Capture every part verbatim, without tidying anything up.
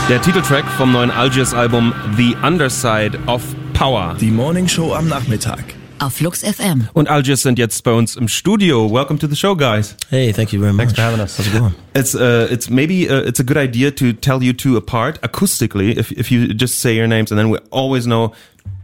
Der Titeltrack vom neuen Algiers-Album The Underside of Power. Die Morning Show am Nachmittag. Auf Flux F M. Und Algiers sind jetzt bei uns im Studio. Welcome to the show, guys. Hey, thank you very much. Thanks for having us. How's it going? It's uh, it's maybe uh, it's a good idea to tell you two apart acoustically. If if you just say your names, and then we always know.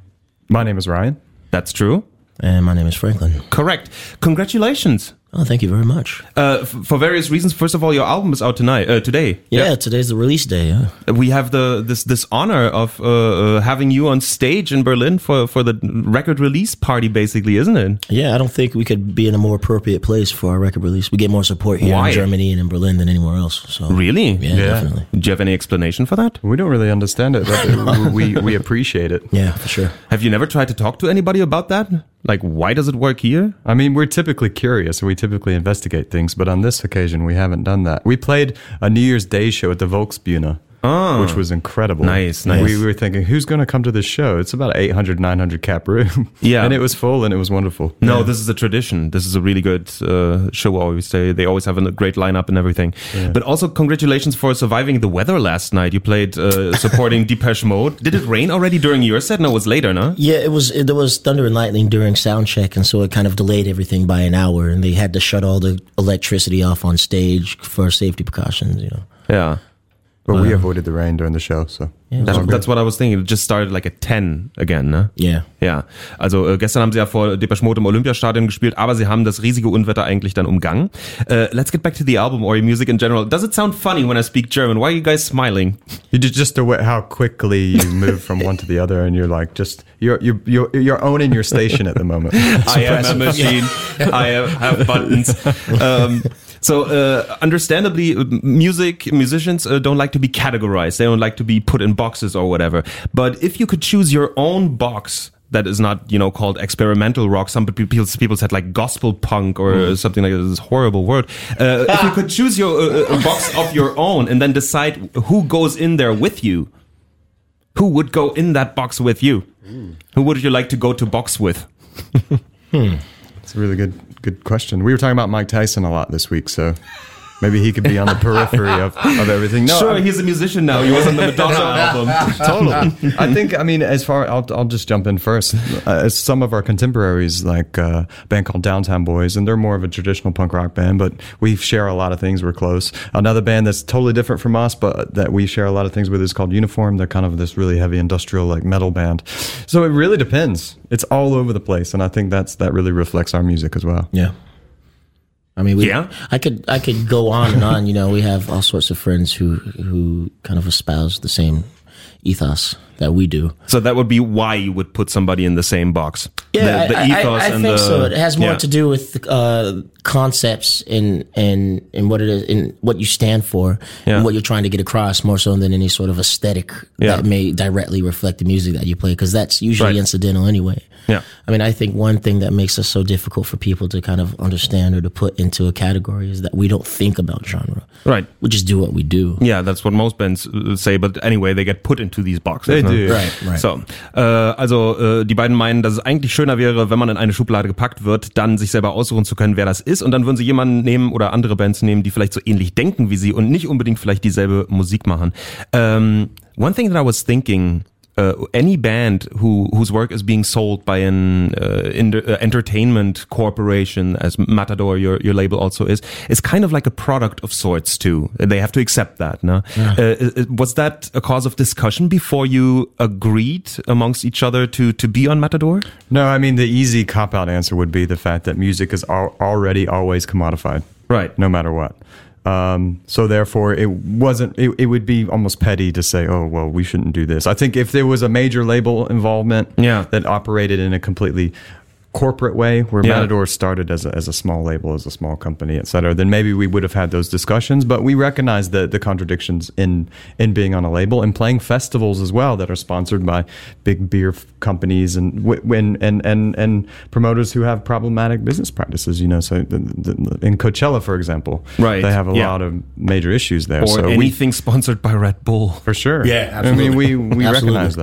My name is Ryan. That's true. And my name is Franklin. Correct. Congratulations. Oh, thank you very much. Uh, f- for various reasons. First of all, your album is out tonight, uh, today. Yeah, yeah, today's the release day. Yeah. We have the this this honor of uh, uh, having you on stage in Berlin for for the record release party, basically, isn't it? Yeah, I don't think we could be in a more appropriate place for our record release. We get more support here Why? in Germany and in Berlin than anywhere else. So Really? yeah, Yeah. definitely. Do you have any explanation for that? We don't really understand it, but we we appreciate it. Yeah, for sure. Have you never tried to talk to anybody about that? Like, why does it work here? I mean, we're typically curious and we typically investigate things, but on this occasion, we haven't done that. We played a New Year's Day show at the Volksbühne, Oh. which was incredible. Nice, nice. We were thinking, who's going to come to this show? It's about eight hundred, nine hundred cap room. Yeah. And it was full and it was wonderful. No, this is a tradition. This is a really good uh, show. I always say they always have a great lineup and everything. Yeah. But also, congratulations for surviving the weather last night. You played uh, supporting Depeche Mode. Did it rain already during your set? No, it was later, no? Yeah, it was. It, there was thunder and lightning during sound check, and so it kind of delayed everything by an hour. And they had to shut all the electricity off on stage for safety precautions. You know. Yeah. But we avoided the rain during the show, so. Yeah, That's, that's what I was thinking. It just started like at ten again, ne? yeah. Ja, also äh, gestern haben sie ja vor Depeche Mode im Olympiastadion gespielt, aber sie haben das riesige Unwetter eigentlich dann umgangen. Uh, let's get back to the album or your music in general. Does it sound funny when I speak German? Why are you guys smiling? You did just the way how quickly you move from one to the other, and you're like, just, you're, you're, you're, you're owning your station at the moment. I am a machine. I have, have buttons. Um, so, uh, understandably, music, musicians uh, don't like to be categorized. They don't like to be put in boxes or whatever. But if you could choose your own box that is not, you know, called experimental rock, some people, people said like gospel punk or mm. something like this horrible word. Uh, if you could choose your uh, a box of your own and then decide who goes in there with you, who would go in that box with you? Mm. Who would you like to go to box with? hmm. That's a really good good question. We were talking about Mike Tyson a lot this week, so maybe he could be on the periphery of, of everything. No, sure, I, he's a musician now. He was on the Madonna album. Totally. I think, I mean, as far, I'll, I'll just jump in first. Uh, as some of our contemporaries, like uh, a band called Downtown Boys, and they're more of a traditional punk rock band, but we share a lot of things. We're close. Another band that's totally different from us, but that we share a lot of things with is called Uniform. They're kind of this really heavy industrial, like metal band. So it really depends. It's all over the place, and I think that's that really reflects our music as well. Yeah. I mean, we, yeah. I could I could go on and on. You know, we have all sorts of friends who who kind of espouse the same ethos that we do. So that would be why you would put somebody in the same box. Yeah, the, the I, ethos I, I and think the, so. It has more yeah. to do with uh, concepts and and and what it is, and what you stand for, yeah. and what you're trying to get across, more so than any sort of aesthetic yeah. that may directly reflect the music that you play, because that's usually right. incidental anyway. Yeah. I mean, I think one thing that makes us so difficult for people to kind of understand or to put into a category is that we don't think about genre. Right. We just do what we do. Yeah, that's what most bands say, but anyway, they get put into these boxes. They ne? do. Right, right. So, äh, also äh, die beiden meinen, dass es eigentlich schöner wäre, wenn man in eine Schublade gepackt wird, dann sich selber aussuchen zu können, wer das ist, und dann würden sie jemanden nehmen oder andere Bands nehmen, die vielleicht so ähnlich denken wie sie und nicht unbedingt vielleicht dieselbe Musik machen. Um, one thing that I was thinking, Uh, any band who whose work is being sold by an uh, in, uh, entertainment corporation, as Matador, your your label also is, is kind of like a product of sorts too. They have to accept that. No? Yeah. Uh, was that a cause of discussion before you agreed amongst each other to to be on Matador? No, I mean, the easy cop-out answer would be the fact that music is al- already always commodified. Right. No matter what. Um, so therefore, it wasn't. It, it would be almost petty to say, "Oh, well, we shouldn't do this." I think if there was a major label involvement yeah. that operated in a completely corporate way, where yeah. Matador started as a, as a small label, as a small company, et cetera, then maybe we would have had those discussions. But we recognize the the contradictions in in being on a label and playing festivals as well that are sponsored by big beer f- companies and when and and and promoters who have problematic business practices. You know, so the, the, in Coachella, for example, right. they have a yeah. lot of major issues there. Or so anything we, sponsored by Red Bull, for sure. Yeah, absolutely. I mean, we we absolutely. recognize that.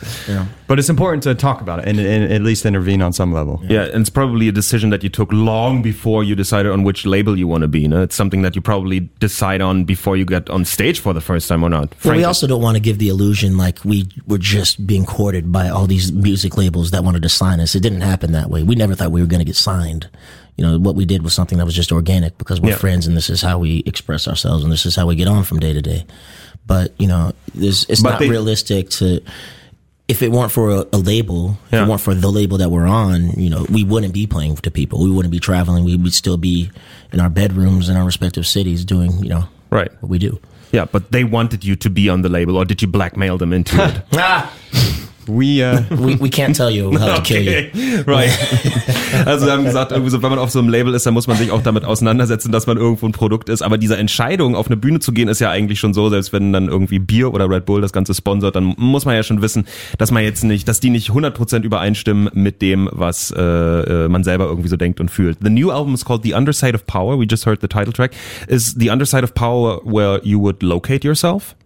Yeah. But it's important to talk about it and, and at least intervene on some level. Yeah, and it's probably a decision that you took long before you decided on which label you want to be. No? It's something that you probably decide on before you get on stage for the first time or not. Well, we also don't want to give the illusion like we were just being courted by all these music labels that wanted to sign us. It didn't happen that way. We never thought we were going to get signed. You know, what we did was something that was just organic because we're yeah. friends and this is how we express ourselves and this is how we get on from day to day. But, you know, there's, it's but not they, realistic to... If it weren't for a, a label, if yeah. it weren't for the label that we're on, you know, we wouldn't be playing to people. We wouldn't be traveling. We would still be in our bedrooms in our respective cities doing, you know, right. what we do. Yeah, but they wanted you to be on the label, or did you blackmail them into it? ah! We, uh, we, we can't tell you how to kill you. Right. Also wir haben gesagt, irgendwie so, wenn man auf so einem Label ist, dann muss man sich auch damit auseinandersetzen, dass man irgendwo ein Produkt ist. Aber diese Entscheidung, auf eine Bühne zu gehen, ist ja eigentlich schon so, selbst wenn dann irgendwie Bier oder Red Bull das Ganze sponsert, dann muss man ja schon wissen, dass man jetzt nicht, dass die nicht hundert Prozent übereinstimmen mit dem, was äh, man selber irgendwie so denkt und fühlt. The new album is called The Underside of Power. We just heard the title track. Is The Underside of Power where you would locate yourself?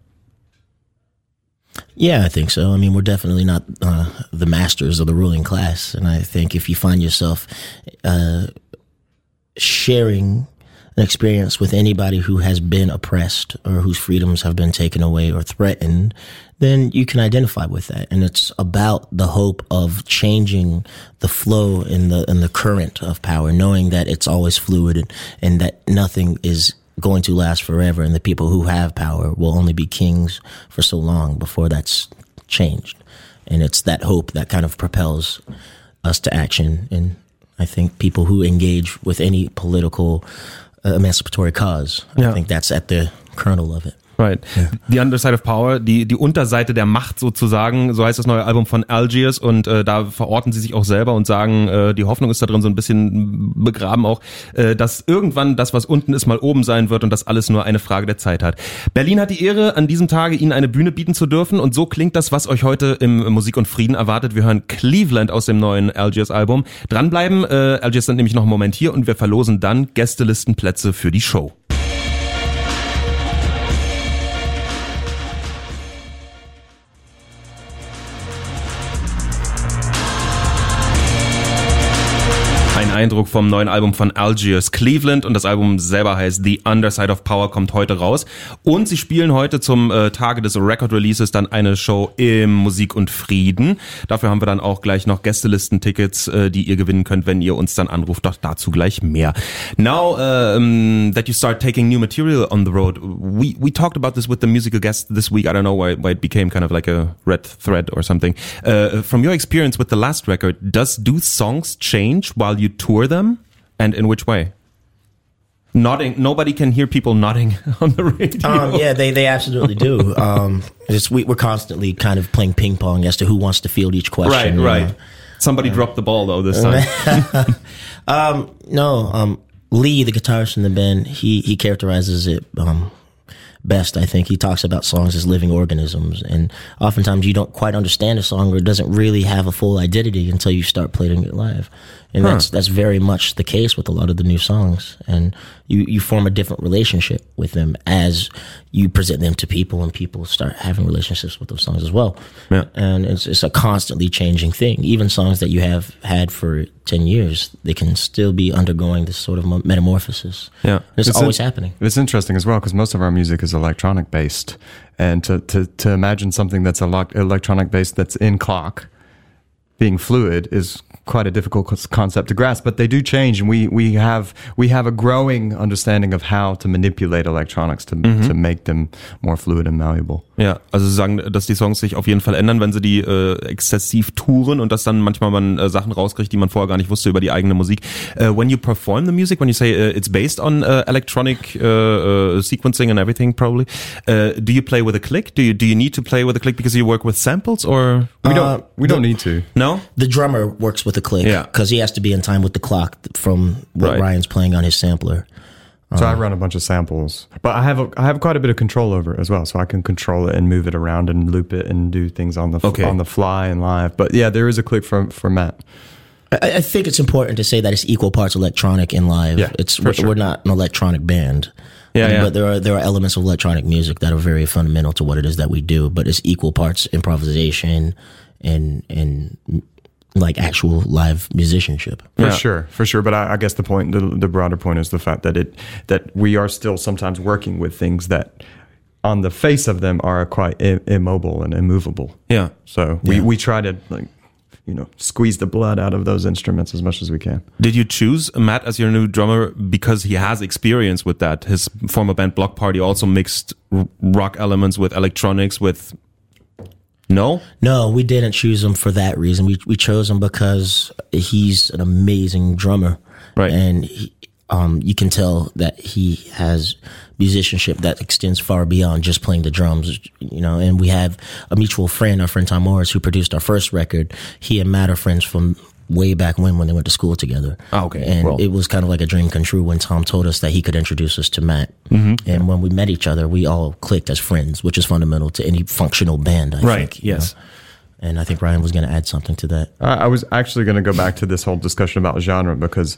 Yeah, I think so. I mean, we're definitely not uh, the masters of the ruling class. And I think if you find yourself uh, sharing an experience with anybody who has been oppressed or whose freedoms have been taken away or threatened, then you can identify with that. And it's about the hope of changing the flow and the, and the current of power, knowing that it's always fluid and, and that nothing is going to last forever, and the people who have power will only be kings for so long before that's changed. And it's that hope that kind of propels us to action. And I think people who engage with any political uh, emancipatory cause, yeah. I think that's at the kernel of it. Right. Yeah. The Underside of Power, die die Unterseite der Macht sozusagen, so heißt das neue Album von Algiers, und äh, da verorten sie sich auch selber und sagen, äh, die Hoffnung ist da drin so ein bisschen begraben auch, äh, dass irgendwann das, was unten ist, mal oben sein wird und dass alles nur eine Frage der Zeit hat. Berlin hat die Ehre, an diesem Tage Ihnen eine Bühne bieten zu dürfen, und so klingt das, was euch heute im Musik und Frieden erwartet. Wir hören Cleveland aus dem neuen Algiers Album. Dranbleiben, äh, Algiers sind nämlich noch einen Moment hier und wir verlosen dann Gästelistenplätze für die Show. Eindruck vom neuen Album von Algiers, Cleveland, und das Album selber heißt The Underside of Power, kommt heute raus, und sie spielen heute zum äh, Tage des Record Releases dann eine Show im Musik und Frieden. Dafür haben wir dann auch gleich noch Gästelisten-Tickets, äh, die ihr gewinnen könnt, wenn ihr uns dann anruft, doch dazu gleich mehr. Now um, that you start taking new material on the road, we we talked about this with the musical guest this week. I don't know why, why it became kind of like a red thread or something. Uh, from your experience with the last record, does do songs change while you tour them, and in which way? Nodding. Nobody can hear people nodding on the radio. Um, yeah, they they absolutely do. Um, it's, we, we're constantly kind of playing ping pong as to who wants to field each question. Right, right. Know? Somebody uh, dropped the ball though this time. um, no, um, Lee, the guitarist in the band, he he characterizes it um, best, I think. He talks about songs as living organisms, and oftentimes you don't quite understand a song, or it doesn't really have a full identity until you start playing it live. And huh. that's that's very much the case with a lot of the new songs. And you, you form a different relationship with them as you present them to people, and people start having relationships with those songs as well. Yeah. And it's it's a constantly changing thing. Even songs that you have had for ten years, they can still be undergoing this sort of metamorphosis. Yeah. It's, it's always in, happening. It's interesting as well, because most of our music is electronic based. And to, to, to imagine something that's electronic based that's in clock being fluid is quite a difficult concept to grasp, but they do change, and we we have we have a growing understanding of how to manipulate electronics to mhm. to make them more fluid and malleable. Ja, also sie sagen, dass die Songs sich auf jeden Fall ändern, wenn sie die äh, exzessiv touren, und dass dann manchmal man äh, Sachen rauskriegt, die man vorher gar nicht wusste über die eigene Musik. Uh, when you perform the music, when you say uh, it's based on uh, electronic uh, uh, sequencing and everything, probably, uh, do you play with a click? Do you do you need to play with a click because you work with samples, or we don't uh, we the, don't need to? No, the drummer works with a click, yeah, because he has to be in time with the clock from what right. Ryan's playing on his sampler. So I run a bunch of samples, but I have a, I have quite a bit of control over it as well. So I can control it and move it around and loop it and do things on the okay. on the fly and live. But yeah, there is a click for for Matt. I, I think it's important to say that it's equal parts electronic and live. Yeah, it's for we're, sure. we're not an electronic band. Yeah, um, yeah. But there are there are elements of electronic music that are very fundamental to what it is that we do. But it's equal parts improvisation and and like actual live musicianship. For Yeah. sure, for sure. But I, I guess the point, the, the broader point is the fact that it that we are still sometimes working with things that, on the face of them, are quite I- immobile and immovable. Yeah. So we, Yeah. we try to like, you know, squeeze the blood out of those instruments as much as we can. Did you choose Matt as your new drummer because he has experience with that? His former band Block Party also mixed r- rock elements with electronics with... No? No, we didn't choose him for that reason. We we chose him because he's an amazing drummer. Right. And he, um, you can tell that he has musicianship that extends far beyond just playing the drums, you know. And we have a mutual friend, our friend Tom Morris, who produced our first record. He and Matt are friends from way back when, when they went to school together. Oh, okay. And Well. it was kind of like a dream come true when Tom told us that he could introduce us to Matt. Mm-hmm. And when we met each other, we all clicked as friends, which is fundamental to any functional band, I Right, think. you yes. know. And I think Ryan was going to add something to that. I I was actually going to go back to this whole discussion about genre because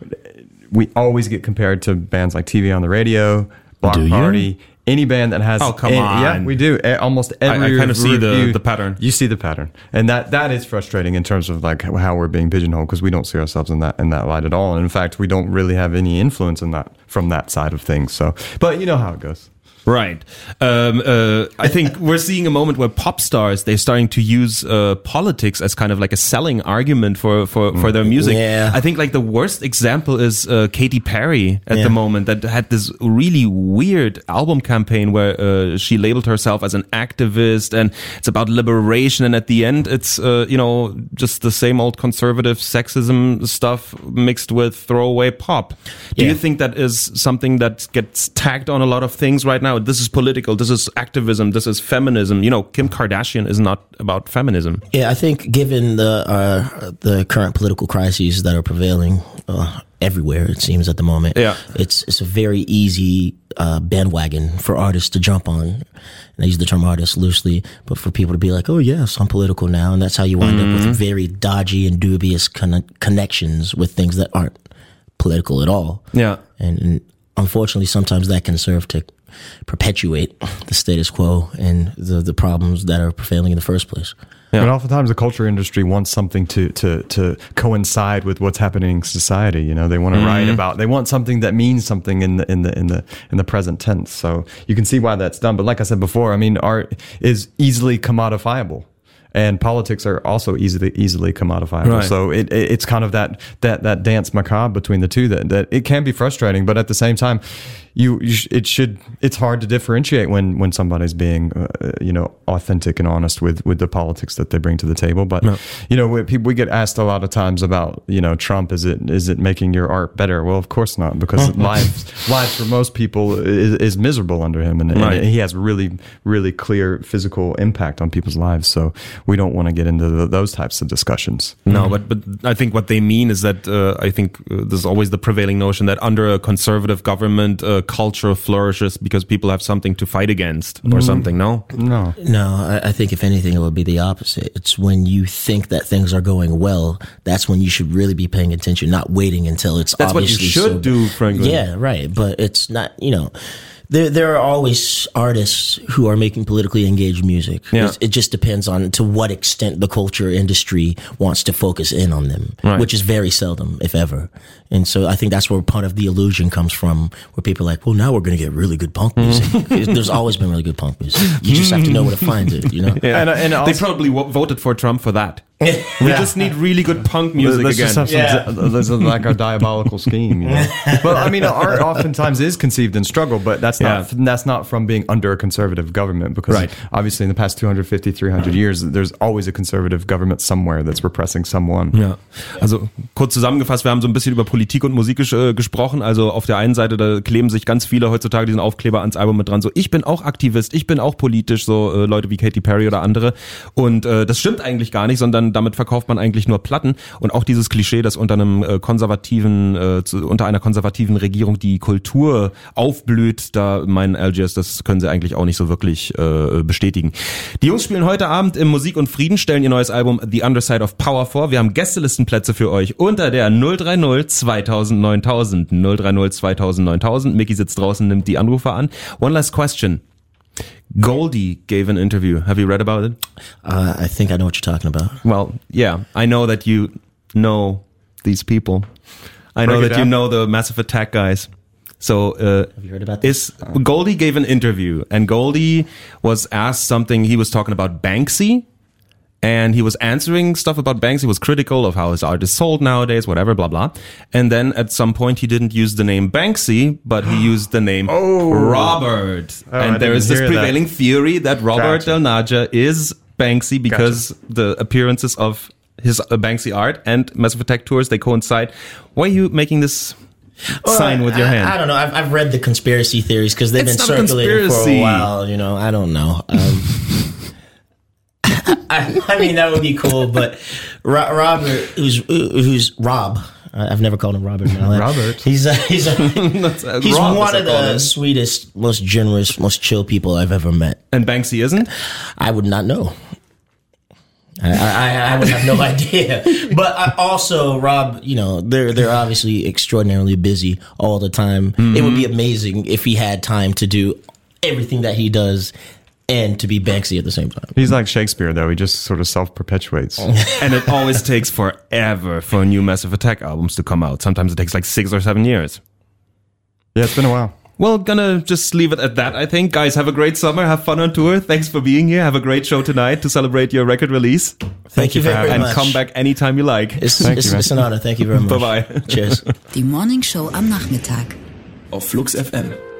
we always get compared to bands like T V on the Radio, Block Do you? Party, any band that has. Oh, come any- on. Yeah, we do. E- Almost every I kind of see the, review- the pattern. You see the pattern, and that that is frustrating in terms of like how we're being pigeonholed because we don't see ourselves in that in that light at all. And in fact, we don't really have any influence in that from that side of things. So, but you know how it goes. Right. Um, uh, I think we're seeing a moment where pop stars, they're starting to use uh, politics as kind of like a selling argument for, for, for their music. Yeah. I think like the worst example is uh, Katy Perry at Yeah. the moment that had this really weird album campaign where uh, she labeled herself as an activist and it's about liberation. And at the end, it's, uh, you know, just the same old conservative sexism stuff mixed with throwaway pop. Do Yeah. you think that is something that gets tagged on a lot of things right now? This is political. This is activism. This is feminism. You know, Kim Kardashian is not about feminism. Yeah, I think given the uh, the current political crises that are prevailing uh, everywhere, it seems at the moment, Yeah. it's it's a very easy uh, bandwagon for artists to jump on. And I use the term artist loosely, but for people to be like, oh yes, I'm political now, and that's how you wind Mm-hmm. up with very dodgy and dubious conne- connections with things that aren't political at all. Yeah. And, and unfortunately, sometimes that can serve to perpetuate the status quo and the, the problems that are prevailing in the first place. Yeah. But oftentimes the culture industry wants something to, to, to coincide with what's happening in society. You know, they want to write about, they want something that means something in the, in the, in the, in the present tense. So you can see why that's done. But like I said before, I mean, art is easily commodifiable. And politics are also easily easily commodifiable. Right. So it, it it's kind of that that that dance macabre between the two that, that it can be frustrating, but at the same time, you, you sh- it should it's hard to differentiate when when somebody's being uh, you know authentic and honest with with the politics that they bring to the table. But No. you know we, people we get asked a lot of times about you know Trump is it is it making your art better? Well, of course not, because life life for most people is, is miserable under him, and, Right. and he has really really clear physical impact on people's lives. So we don't want to get into the, those types of discussions. No, but but I think what they mean is that uh, I think uh, there's always the prevailing notion that under a conservative government, uh, culture flourishes because people have something to fight against or something. No. No. No, I, I think if anything, it would be the opposite. It's when you think that things are going well, that's when you should really be paying attention, not waiting until it's That's what you obviously should so- do, Franklin. Yeah, right. But it's not, you know, there there are always artists who are making politically engaged music. Yeah. It's- It just depends on to what extent the culture industry wants to focus in on them, Right. which is very seldom, if ever. And so I think that's where part of the illusion comes from, where people are like, well, now we're going to get really good punk music. There's always been really good punk music. You just have to know where to find it, you know? Yeah. And- and they also- probably w- voted for Trump for that. We just need really good punk music Let's again. just have some, This is like our diabolical scheme. You know? Well, I mean, art oftentimes is conceived in struggle, but that's not Yeah. that's not from being under a conservative government, because Right. obviously in the past two hundred fifty, three hundred years, there's always a conservative government somewhere that's repressing someone. Ja, also kurz zusammengefasst, wir haben so ein bisschen über Politik und Musik ges äh, gesprochen. Also auf der einen Seite, da kleben sich ganz viele heutzutage diesen Aufkleber ans Album mit dran. So, ich bin auch Aktivist, ich bin auch politisch, so äh, Leute wie Katy Perry oder andere. Und äh, das stimmt eigentlich gar nicht, sondern damit verkauft man eigentlich nur Platten. Und auch dieses Klischee, dass unter einem äh, konservativen, äh, zu, unter einer konservativen Regierung die Kultur aufblüht, da meinen L G S, das können sie eigentlich auch nicht so wirklich äh, bestätigen. Die Jungs spielen heute Abend im Musik und Frieden, stellen ihr neues Album The Underside of Power vor. Wir haben Gästelistenplätze für euch unter der null drei null zweitausend neuntausend. null drei null zweitausend neuntausend. Micky sitzt draußen, nimmt die Anrufe an. One last question. Goldie gave an interview. Have you read about it? Uh, I think I know what you're talking about. Well, yeah. I know that you know these people. I know Break it that you down. know the Massive Attack guys. So, uh, Have you heard about this? is Goldie gave an interview, and Goldie was asked something. He was talking about Banksy, and he was answering stuff about Banksy. He was critical of how his art is sold nowadays, whatever, blah, blah. And then at some point, he didn't use the name Banksy, but he used the name Oh. Robert. Oh, I and there didn't is this hear that. prevailing theory that Robert Gotcha. Del Naja is Banksy because the appearances of his uh, Banksy art and Massive Attack tours, they coincide. Why are you making this sign Well, with your I, hand? I don't know. I've, I've read the conspiracy theories because they've It's been not a circulating for conspiracy. a while. You know, I don't know. Um, I, I mean, that would be cool, but Ro- Robert, who's who's Rob. I- I've never called him Robert in my life. Robert. He's a, he's a, That's, uh, he's Rob, one as of I call the him. sweetest, most generous, most chill people I've ever met. And Banksy isn't? I would not know. I, I, I would have no idea. But I also, Rob, you know, they're they're obviously extraordinarily busy all the time. Mm-hmm. It would be amazing if he had time to do everything that he does and to be Banksy at the same time. He's like Shakespeare, though. He just sort of self-perpetuates. And it always takes forever for new Massive Attack albums to come out. Sometimes it takes like six or seven years. Yeah, it's been a while. Well, gonna just leave it at that, I think. Guys, have a great summer. Have fun on tour. Thanks for being here. Have a great show tonight to celebrate your record release. Thank, you you for very having And much. come back anytime you like. It's, Thank it's, you, man. it's an honor. Thank you very much. Bye-bye. Cheers. Die Morning Show am Nachmittag. Auf Flux F M.